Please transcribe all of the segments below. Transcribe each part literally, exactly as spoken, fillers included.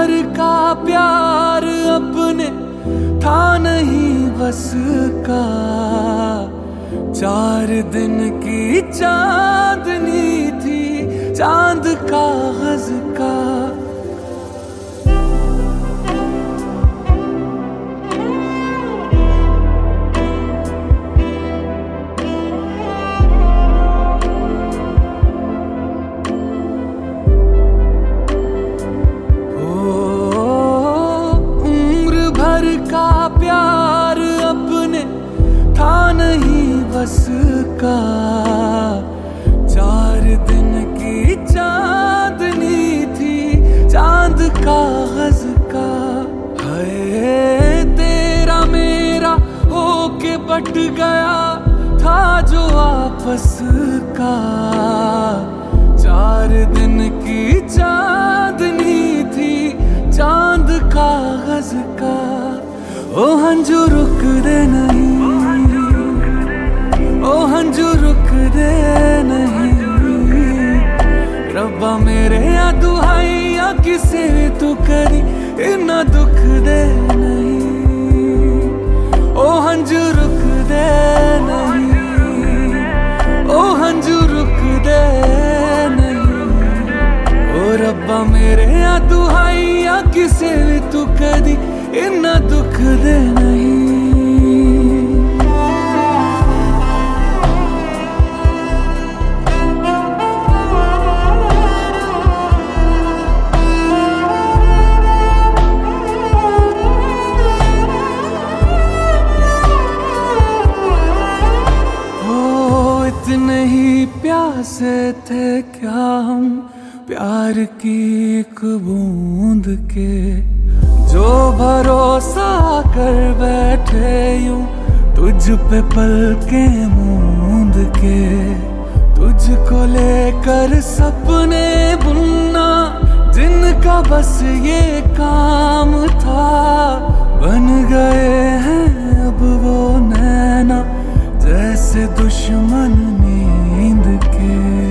भर का प्यार अपने था नहीं बस का, चार दिन की चांदनी थी चांद कागज का। का प्यार अपने था नहीं बस का, चार दिन की चांदनी थी चांद कागज का। है तेरा मेरा होके बट गया था जो आपस का, चार दिन की चांदनी थी चांद कागज का। ओ हंजू रुक दे नहीं, ओ हंजू रुक दे नहीं, रब्बा मेरे या दुहाई या किसे भी तू करी इन्ना दुख दे नहीं। ओ हंजू रुक दे नहीं, ओ हंजू रुक दे नहीं, ओ रब्बा मेरे या दुहाई या किसे भी तू करी इन्ना दुख दे नहीं। ओ इतने ही प्यासे थे क्या हम प्यार की एक बूंद के, जो भरोसा कर बैठे यूं तुझ पे पलके मूंद के। तुझको लेकर सपने बुनना जिनका बस ये काम था, बन गए हैं अब वो नैना जैसे दुश्मन नींद के।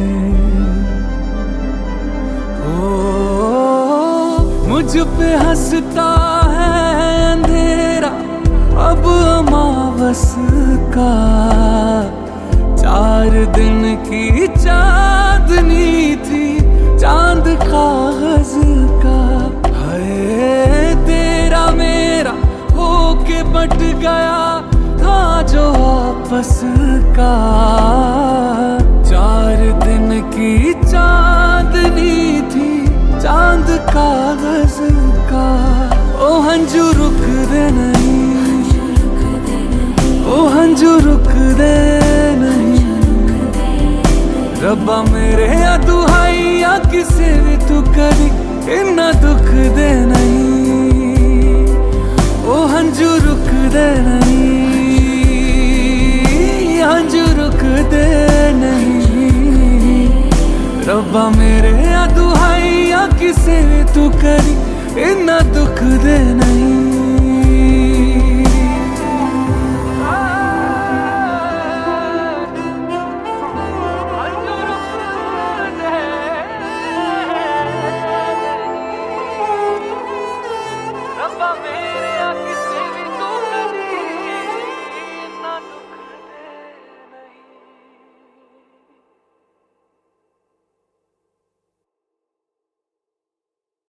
मुझ पे हंसता है अंधेरा अब अमावस का, चार दिन की चांदनी थी चांद कागज का। है तेरा मेरा होके बट गया था जो आपस का, चार दिन की चांदनी थी चांद कागज का। ओ हंजू रुक दे नहीं, ओ हंजू रुक दे नहीं, रब्बा मेरे या दुहाई या किसे भी तू करी इन्ना दुख दे नहीं। ओ हंजू रुक दे नहीं, हंजू रुक दे नहीं, रब्बा मेरे या दुहाई या किसे भी तू करी इन्ना दुख दे नहीं। Love me.